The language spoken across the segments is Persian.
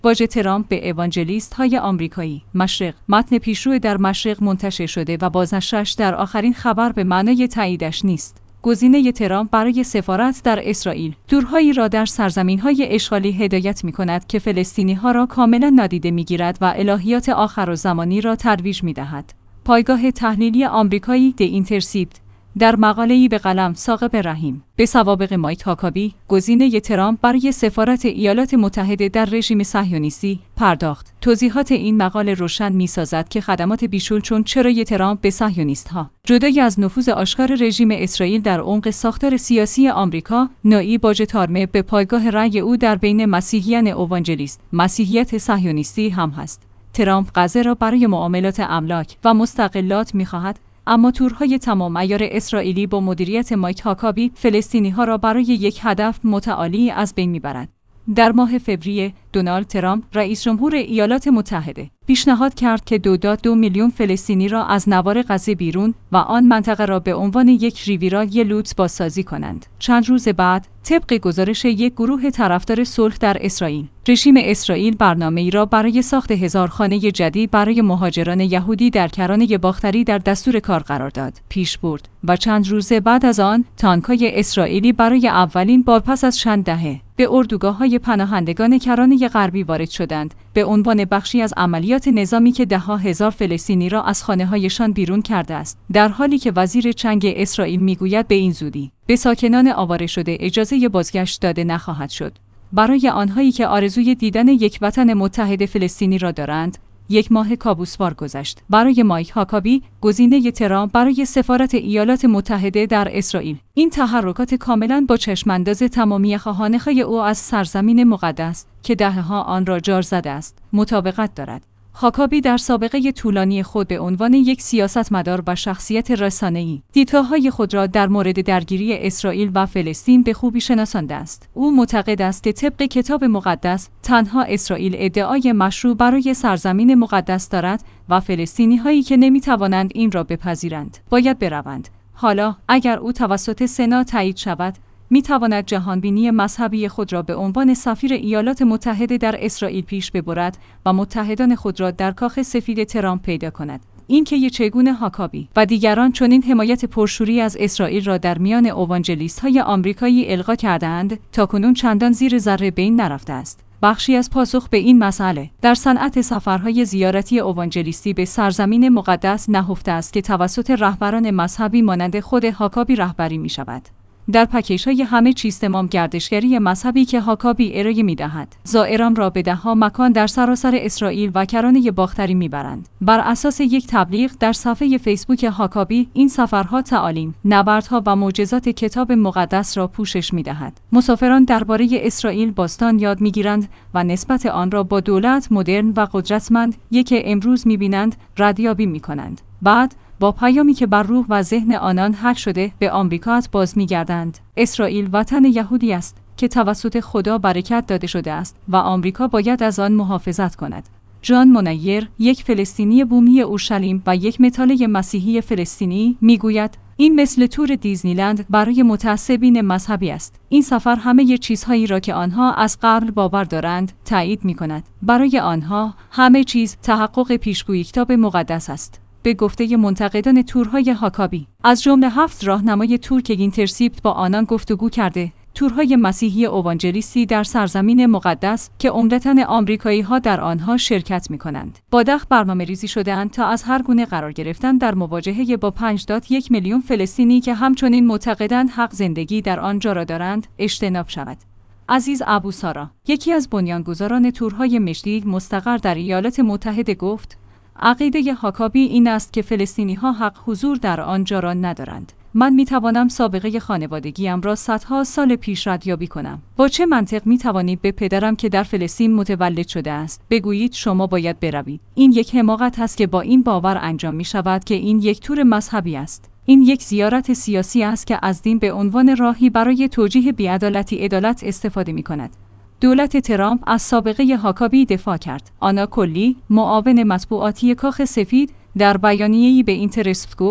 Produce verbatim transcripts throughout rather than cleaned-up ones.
واژه ترامپ به اوانجلیست های آمریکایی مشرق متن پیشرو در مشرق منتشر شده و بازنشرش در آخرین خبر به معنای تاییدش نیست. گزینه ترامپ برای سفارت در اسرائیل تورهایی را در سرزمین‌های اشغالی هدایت می‌کند که فلسطینی‌ها را کاملا نادیده می‌گیرد و الهیات آخرالزمانی را ترویج می‌دهد. پایگاه تحلیلی آمریکایی د اینترسپت در مقاله‌ای به قلم ثاقب رحیم به سوابق مایک هاکابی، گزینه ترامپ برای سفارت ایالات متحده در رژیم صهیونیستی پرداخت. توضیحات این مقاله روشن می‌سازد که خدمات بیشول چون چرای ترامپ به صهیونیست‌ها، جدای از نفوذ آشکار رژیم اسرائیل در عمق ساختار سیاسی آمریکا، نوعی باج تارمه به پایگاه رأی او در بین مسیحیان اوانجلیست، مسیحیت صهیونیستی هم هست. ترامپ غزه را برای معاملات املاک و مستغلات می‌خواهد، اما تورهای تمام عیار اسرائیلی با مدیریت مایک هاکابی فلسطینی‌ها را برای یک هدف متعالی از بین می‌برد. در ماه فوریه، دونالد ترامپ، رئیس جمهور ایالات متحده، پیشنهاد کرد که دو داد دو میلیون فلسطینی را از نوار غزه بیرون و آن منطقه را به عنوان یک ریویرای لوت بازسازی کنند. چند روز بعد، طبق گزارش یک گروه طرفدار صلح در اسرائیل، رژیم اسرائیل برنامه‌ای را برای ساخت هزار خانه جدید برای مهاجران یهودی در کرانه باختری در دستور کار قرار داد، پیش برد و چند روز بعد از آن، تانک‌های اسرائیلی برای اولین بار پس از چند دهه به اردوگاه‌های پناهندگان کرانه غربی وارد شدند، به عنوان بخشی از عملیات نظامی که ده‌ها هزار فلسطینی را از خانه‌هایشان بیرون کرده است، در حالی که وزیر چنگ اسرائیل میگوید به این زودی به ساکنان آواره شده اجازه بازگشت داده نخواهد شد. برای آنهایی که آرزوی دیدن یک وطن متحد فلسطینی را دارند، یک ماه کابوسوار گذشت. برای مایک هاکابی، گزینه ترامپ برای سفارت ایالات متحده در اسرائیل، این تحرکات کاملاً با چشمانداز تمامی خواهانخواه او از سرزمین مقدس که دهه‌ها آن را جار زده است، مطابقت دارد. هاکابی در سابقه طولانی خود به عنوان یک سیاستمدار و شخصیت رسانه‌ای، دیدگاه‌های خود را در مورد درگیری اسرائیل و فلسطین به خوبی شناسانده است. او معتقد است که طبق کتاب مقدس، تنها اسرائیل ادعای مشروع برای سرزمین مقدس دارد و فلسطینی‌هایی که نمی‌توانند این را بپذیرند، باید بروند. حالا اگر او توسط سنا تایید شود، می تواند جهانبینی مذهبی خود را به عنوان سفیر ایالات متحده در اسرائیل پیش ببرد و متحدان خود را در کاخ سفید ترامپ پیدا کند. این که چگونه هاکابی و دیگران چنین حمایت پرشوری از اسرائیل را در میان اوانجلیست‌های آمریکایی القا کرده‌اند، تاکنون چندان زیر ذره بین نرفته است. بخشی از پاسخ به این مسئله در صنعت سفرهای زیارتی اوانجلیستی به سرزمین مقدس نهفته است که توسط رهبران مذهبی مانند خود هاکابی رهبری می شود. در پکیج‌های همه چیز تمام گردشگری مذهبی که هاکابی ارائه می‌دهد، زائران را به ده‌ها مکان در سراسر اسرائیل و کرانه باختری می‌برند. بر اساس یک تبلیغ در صفحه فیسبوک هاکابی، این سفرها تعالیم، نبردها و معجزات کتاب مقدس را پوشش می‌دهد. مسافران درباره اسرائیل باستان یاد می‌گیرند و نسبت آن را با دولت مدرن و قدرتمند یک امروز می‌بینند، ردیابی می‌کنند. بعد با پیامی که بر روح و ذهن آنان حک شده به آمریکا باز می‌گردند. اسرائیل وطن یهودی است که توسط خدا برکت داده شده است و آمریکا باید از آن محافظت کند. جان مونیر، یک فلسطینی بومی اورشلیم و یک مطالعه مسیحی فلسطینی، میگوید این مثل تور دیزنیلند برای متعصبین مذهبی است. این سفر همه چیزهایی را که آنها از قبل باور دارند تایید می‌کند. برای آنها همه چیز تحقق پیشگویی کتاب مقدس است. به گفته منتقدان تورهای هاکابی، از جمله هفت راهنمای تور که اینترسپت با آنان گفتگو کرده، تورهای مسیحی اوانجلیستی در سرزمین مقدس که عمدتاً آمریکایی‌ها در آنها شرکت می‌کنند، با دق برنامه‌ریزی شده‌اند تا از هر گونه قرار گرفتن در مواجهه با پنج داد یک میلیون فلسطینی که همچنین معتقدند حق زندگی در آنجا را دارند، اجتناب شود. عزیز ابوسارا، یکی از بنیانگذاران تورهای مشتی مستقر در ایالات متحده گفت: عقیده هاکابی این است که فلسطینی‌ها حق حضور در آنجا را ندارند. من می توانم سابقه خانوادگیم را صدها سال پیش ردیابی کنم. با چه منطق می توانید به پدرم که در فلسطین متولد شده است بگویید شما باید بروید؟ این یک حماقت است که با این باور انجام می شود که این یک تور مذهبی است. این یک زیارت سیاسی است که از دین به عنوان راهی برای توجیه بی‌عدالتی عدالت استفاده می کند. دولت ترامپ از سابقه هاکابی دفاع کرد. آنا کلی، معاون مطبوعاتی کاخ سفید، در بیانیه‌ای به اینترسپت گفت: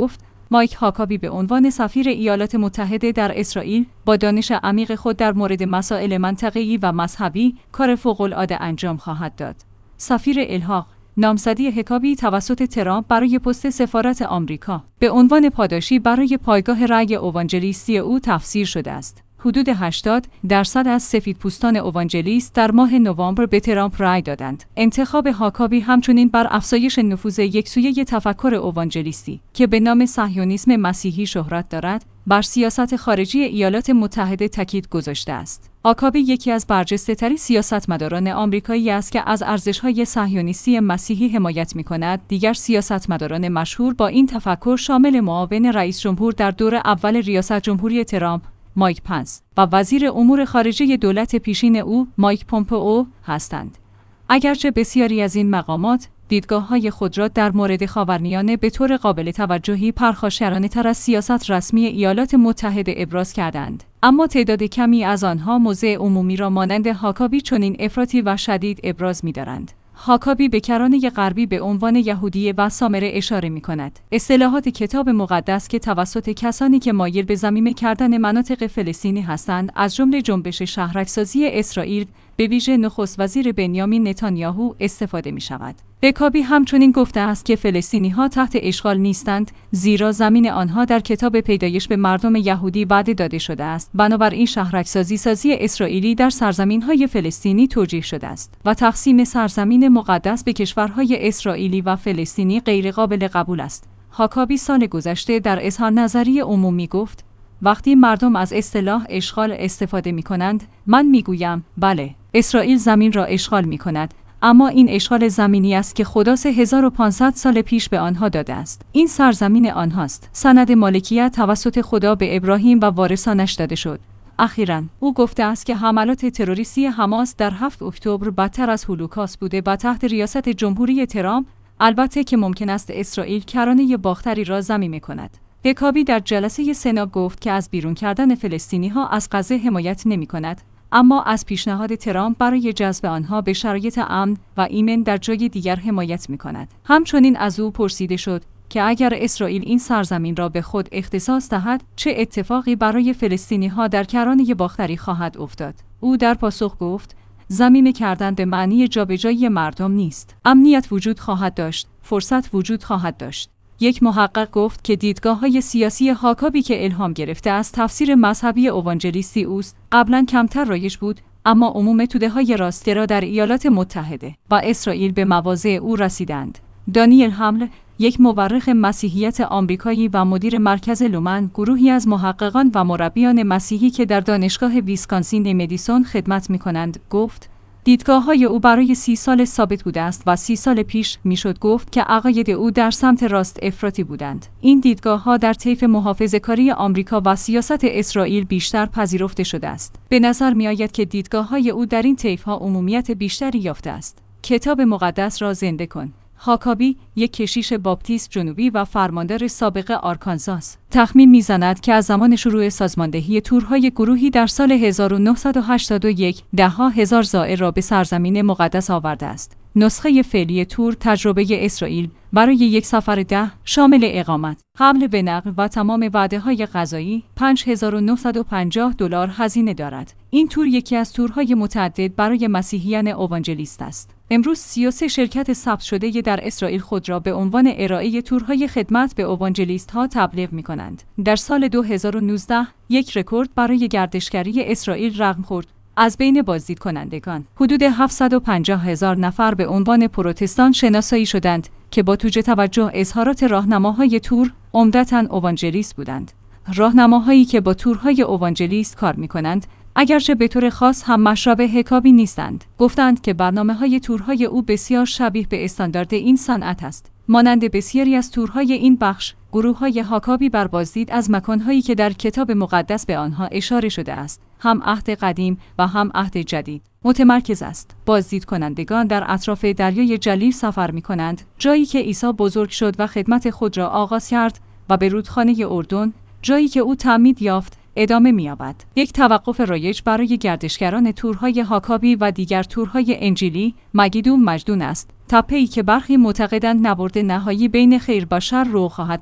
مایک هاکابی به عنوان سفیر ایالات متحده در اسرائیل با دانش عمیق خود در مورد مسائل منطقه‌ای و مذهبی کار فوق‌العاده انجام خواهد داد. سفیر الحاق، نامزدی هاکابی توسط ترامپ برای پست سفارت آمریکا به عنوان پاداشی برای پایگاه رأی اوانجلیستی او تفسیر شده است. حدود هشتاد درصد از سفیدپوستان اوانجلیست در ماه نوامبر به ترامپ رأی دادند. انتخاب هاکابی همچنین بر افزایش نفوذ یکسویه تفکر اوانجلیستی که به نام صهیونیسم مسیحی شهرت دارد، بر سیاست خارجی ایالات متحده تاکید گذاشته است. هاکابی یکی از برجسته‌ترین سیاستمداران آمریکایی است که از ارزش‌های صهیونیستی مسیحی حمایت می‌کند. دیگر سیاستمداران مشهور با این تفکر شامل معاون رئیس جمهور در دور اول ریاست جمهوری ترامپ، مایک پنس، و وزیر امور خارجه دولت پیشین او، مایک پومپئو هستند. اگرچه بسیاری از این مقامات دیدگاه‌های خود را در مورد خاورمیانه به طور قابل توجهی پرخاشگرانه‌تر از سیاست رسمی ایالات متحده ابراز کردند، اما تعداد کمی از آنها موضع عمومی را مانند هاکابی چنین افراطی و شدید ابراز می‌دارند. هاکابی به کرانه غربی به عنوان یهودیه و سامره اشاره می‌کند. اصطلاحات کتاب مقدس که توسط کسانی که مایل به ضمیمه کردن مناطق فلسطینی هستند، از جمله جنبش شهرک‌سازی اسرائیل، به ویژه نخست وزیر بنیامین نتانیاهو استفاده می‌شود. هاکابی همچنین گفته است که فلسطینی‌ها تحت اشغال نیستند، زیرا زمین آنها در کتاب پیدایش به مردم یهودی وعده داده شده است. بنابراین شهرک‌سازی سازی اسرائیلی در سرزمین‌های فلسطینی توجیه شده است و تقسیم سرزمین مقدس به کشورهای اسرائیلی و فلسطینی غیرقابل قبول است. هاکابی سال گذشته در اظهار نظری عمومی گفت: وقتی مردم از اصطلاح اشغال استفاده می‌کنند، من می‌گویم بله، اسرائیل زمین را اشغال می‌کند، اما این اشغال زمینی است که خدا سه هزار و پانصد سال پیش به آنها داده است. این سرزمین آنهاست. سند مالکیت توسط خدا به ابراهیم و وارثانش داده شد. اخیراً او گفته است که حملات تروریستی حماس در هفتم اکتبر بدتر از هولوکاست بوده و تحت ریاست جمهوری ترامپ، البته که ممکن است اسرائیل کرانه باختری را ضمیمه کند. هاکابی در جلسه سنا گفت که از بیرون کردن فلسطینی‌ها از غزه حمایت نمی‌کند، اما از پیشنهاد ترامپ برای جذب آنها به شرایط امن و ایمن در جای دیگر حمایت می‌کند. همچنین از او پرسیده شد که اگر اسرائیل این سرزمین را به خود اختصاص دهد، چه اتفاقی برای فلسطینی‌ها در کرانه باختری خواهد افتاد. او در پاسخ گفت: ضمیمه کردن به معنی جابجایی مردم نیست. امنیت وجود خواهد داشت، فرصت وجود خواهد داشت. یک محقق گفت که دیدگاه‌های سیاسی هاکابی که الهام گرفته از تفسیر مذهبی اوانجلیستی اوست، قبلا کمتر رایج بود، اما عموم توده‌های راستگرا در ایالات متحده و اسرائیل به مواضع او رسیدند. دانیل همل، یک مورخ مسیحیت آمریکایی و مدیر مرکز لومن، گروهی از محققان و مربیان مسیحی که در دانشگاه ویسکانسین مدیسون خدمت می‌کنند، گفت: دیدگاه‌های او برای سی سال ثابت بوده است و سی سال پیش میشد گفت که عقاید او در سمت راست افراطی بودند. این دیدگاه‌ها در طیف محافظه‌کاری آمریکا و سیاست اسرائیل بیشتر پذیرفته شده است. به نظر می‌آید که دیدگاه‌های او در این طیف‌ها عمومیت بیشتری یافته است. کتاب مقدس را زنده کن. هاکابی، یک کشیش باپتیست جنوبی و فرماندار سابق آرکانزاس، تخمین می‌زند که از زمان شروع سازماندهی تورهای گروهی در سال هزار و نهصد و هشتاد و یک، ده‌ها هزار زائر را به سرزمین مقدس آورده است. نسخه فعلی تور تجربه اسرائیل برای یک سفر ده شامل اقامت، حمل به نقل و تمام وعده‌های غذایی پنج هزار و نهصد و پنجاه دلار هزینه دارد. این تور یکی از تورهای متعدد برای مسیحیان اوانجلیست است. امروز سی و سه شرکت ثبت شده در اسرائیل خود را به عنوان ارائه تورهای خدمت به اوانجلیست‌ها تبلیغ می‌کنند. در سال دو هزار و نوزده یک رکورد برای گردشگری اسرائیل رقم خورد. از بین بازدید کنندگان، حدود هفتصد و پنجاه هزار نفر به عنوان پروتستان شناسایی شدند که با توجه توجه اظهارات راهنماهای تور عمدتاً اوانجلیست بودند. راهنماهایی که با تورهای اوانجلیست کار می‌کنند، اگرچه به طور خاص هم مشابه هاکابی نیستند، گفتند که برنامه‌های تورهای او بسیار شبیه به استاندارد این صنعت است. مانند بسیاری از تورهای این بخش، گروه‌های هاکابی بر بازدید از مکان‌هایی که در کتاب مقدس به آنها اشاره شده است، هم عهد قدیم و هم عهد جدید، متمرکز است. بازدید کنندگان در اطراف دریای جلیل سفر می‌کنند، جایی که عیسی بزرگ شد و خدمت خود را آغاز کرد، و به رودخانه اردن، جایی که او تعمید یافت، ادامه می‌یابد. یک توقف رایج برای گردشگران تورهای هاکابی و دیگر تورهای انجیلی، مگیدون مجدون است. تپه‌ای که برخی معتقدند نبرد نهایی بین خیر و شر رخ خواهد داد،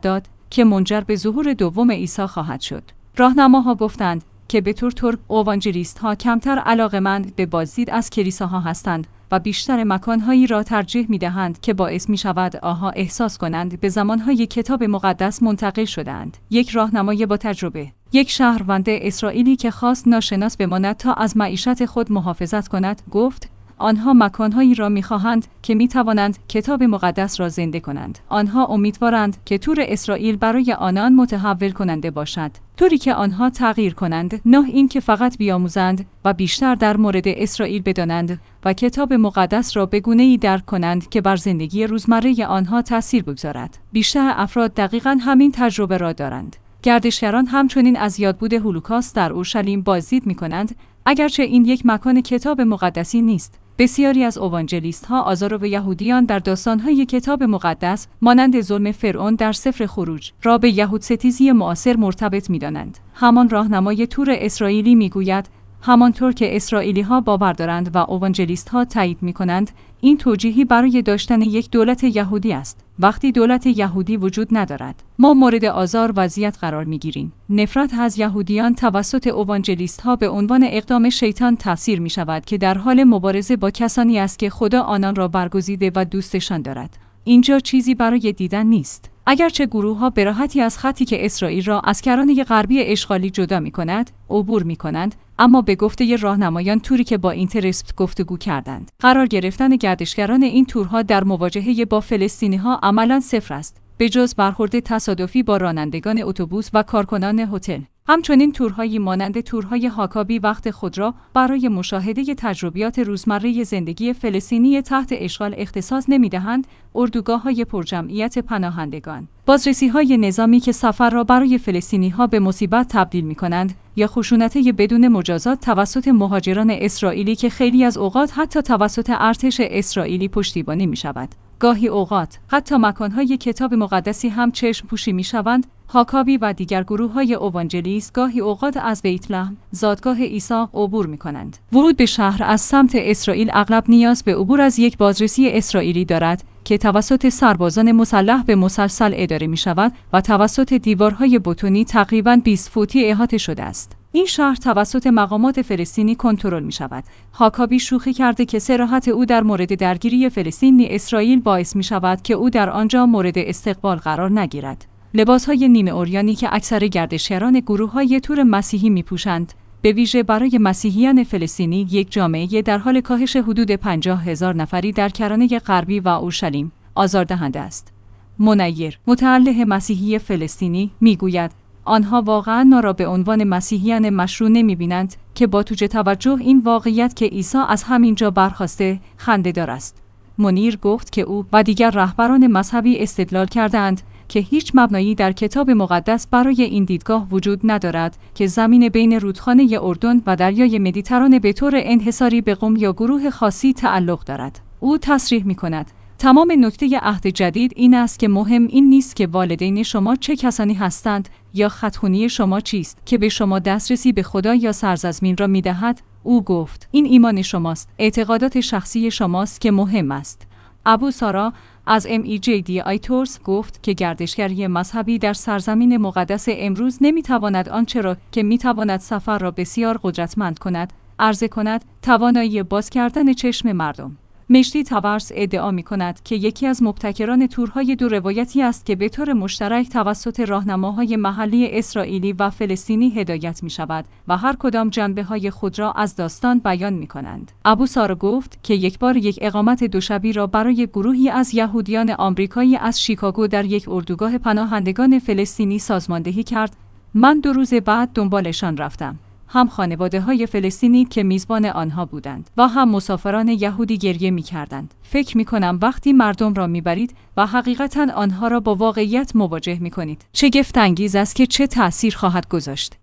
که منجر به ظهور دوم عیسی خواهد شد. راهنماها گفتند که به طور طور اوانجلیست‌ها کمتر علاقه‌مند به بازدید از کلیساها هستند و بیشتر مکانهایی را ترجیح می‌دهند که باعث می‌شود آنها احساس کنند به زمانهای کتاب مقدس منتقل شده‌اند. یک راهنمای با تجربه، یک شهروند اسرائیلی که خواست ناشناس بماند تا از معیشت خود محافظت کند، گفت آنها مکانهایی را می‌خواهند که می‌توانند کتاب مقدس را زنده کنند. آنها امیدوارند که تور اسرائیل برای آنان متحول کننده باشد، طوری که آنها تغییر کنند، نه اینکه فقط بیاموزند و بیشتر در مورد اسرائیل بدانند و کتاب مقدس را به گونه‌ای درک کنند که بر زندگی روزمره آنها تأثیر بگذارد. بیشتر افراد دقیقاً همین تجربه را دارند. گردشگران همچنین از یادبود هولوکاست در اورشلیم بازدید می‌کنند، اگرچه این یک مکان کتاب مقدسی نیست. بسیاری از اوانجلیست‌ها آزار و یهودیان در داستان‌های کتاب مقدس مانند ظلم فرعون در سفر خروج را به یهودستیزی معاصر مرتبط می‌دانند. همان راهنمای تور اسرائیلی می‌گوید همانطور که اسرائیلی‌ها باور دارند و اوانجلیست‌ها تایید می‌کنند، این توجیهی برای داشتن یک دولت یهودی است. وقتی دولت یهودی وجود ندارد، ما مورد آزار و اذیت قرار می‌گیریم. نفرت از یهودیان توسط اوانجلیست‌ها به عنوان اقدام شیطان تفسیر می‌شود که در حال مبارزه با کسانی است که خدا آنان را برگزیده و دوستشان دارد. اینجا چیزی برای دیدن نیست. اگرچه گروه‌ها به راحتی از خطی که اسرائیل را از کرانه غربی اشغالی جدا می‌کند، عبور می‌کنند، اما به گفته راهنمایان توری که با اینترسپت گفتگو کردند، قرار گرفتن گردشگران این تورها در مواجهه با فلسطینی‌ها عملاً صفر است، به جز برخورد تصادفی با رانندگان اتوبوس و کارکنان هتل. همچنین تورهایی مانند تورهای هاکابی وقت خود را برای مشاهده تجربیات روزمره زندگی فلسطینی تحت اشغال اختصاص نمی‌دهند. اردوگاه‌های پرجمعیت پناهندگان، بازرسی‌های نظامی که سفر را برای فلسطینی‌ها به مصیبت تبدیل می‌کنند، یا خشونت بدون مجازات توسط مهاجران اسرائیلی که خیلی از اوقات حتی توسط ارتش اسرائیلی پشتیبانی می‌شود. گاهی اوقات حتی مکان‌های کتاب مقدسی هم چشم پوشی می‌شوند. هاکابی و دیگر گروه‌های اوانجلیست گاهی اوقات از بیت لحم، زادگاه عیسی، عبور می‌کنند. ورود به شهر از سمت اسرائیل اغلب نیاز به عبور از یک بازرسی اسرائیلی دارد که توسط سربازان مسلح به مسلسل اداره می‌شود و توسط دیوارهای بتونی تقریباً بیست فوتی احاطه شده است. این شهر توسط مقامات فلسطینی کنترل می‌شود. هاکابی شوخی کرده که صراحت او در مورد درگیری فلسطینی اسرائیل باعث می‌شود که او در آنجا مورد استقبال قرار نگیرد. لباس‌های نیمه عریانی که اکثر گردشگران گروه‌های تور مسیحی می‌پوشند، به ویژه برای مسیحیان فلسطینی، یک جامعه در حال کاهش حدود پنجاه هزار نفری در کرانه غربی و اورشلیم، آزاردهنده است. منیر، متعلق مسیحی فلسطینی، می‌گوید آنها واقعاً ما را به عنوان مسیحیان مشروع نمی‌بینند که با توجه توجه این واقعیت که عیسی از همینجا برخاسته، خنده‌دار است. منیر گفت که او و دیگر رهبران مذهبی استدلال کردند که هیچ مبنایی در کتاب مقدس برای این دیدگاه وجود ندارد که زمین بین رودخانه اردن و دریای مدیترانه به طور انحصاری به قوم یا گروه خاصی تعلق دارد. او تصریح می‌کند تمام نکته عهد جدید این است که مهم این نیست که والدین شما چه کسانی هستند یا خط‌خونی شما چیست که به شما دسترسی به خدا یا سرزمین را می‌دهد. او گفت این ایمان شماست، اعتقادات شخصی شماست که مهم است. ابو سارا از ام ای جی دی آیتورس گفت که گردشگری مذهبی در سرزمین مقدس امروز نمی‌تواند آنچه را که می‌تواند سفر را بسیار قدرتمند کند، عرضه کند، توانایی باز کردن چشم مردم. مشتی تاورس ادعا می‌کند که یکی از مبتکران تورهای دو روایتی است که به طور مشترک توسط راهنماهای محلی اسرائیلی و فلسطینی هدایت می‌شود و هر کدام جنبه‌های خود را از داستان بیان می‌کنند. ابو سارا گفت که یک بار یک اقامت دوشبی را برای گروهی از یهودیان آمریکایی از شیکاگو در یک اردوگاه پناهندگان فلسطینی سازماندهی کرد. من دو روز بعد دنبالشان رفتم. هم خانواده‌های فلسطینی که میزبان آنها بودند و هم مسافران یهودی گریه می‌کردند. فکر می‌کنم وقتی مردم را می‌برید و حقیقتاً آنها را با واقعیت مواجه می‌کنید، شگفت انگیز است که چه تأثیر خواهد گذاشت.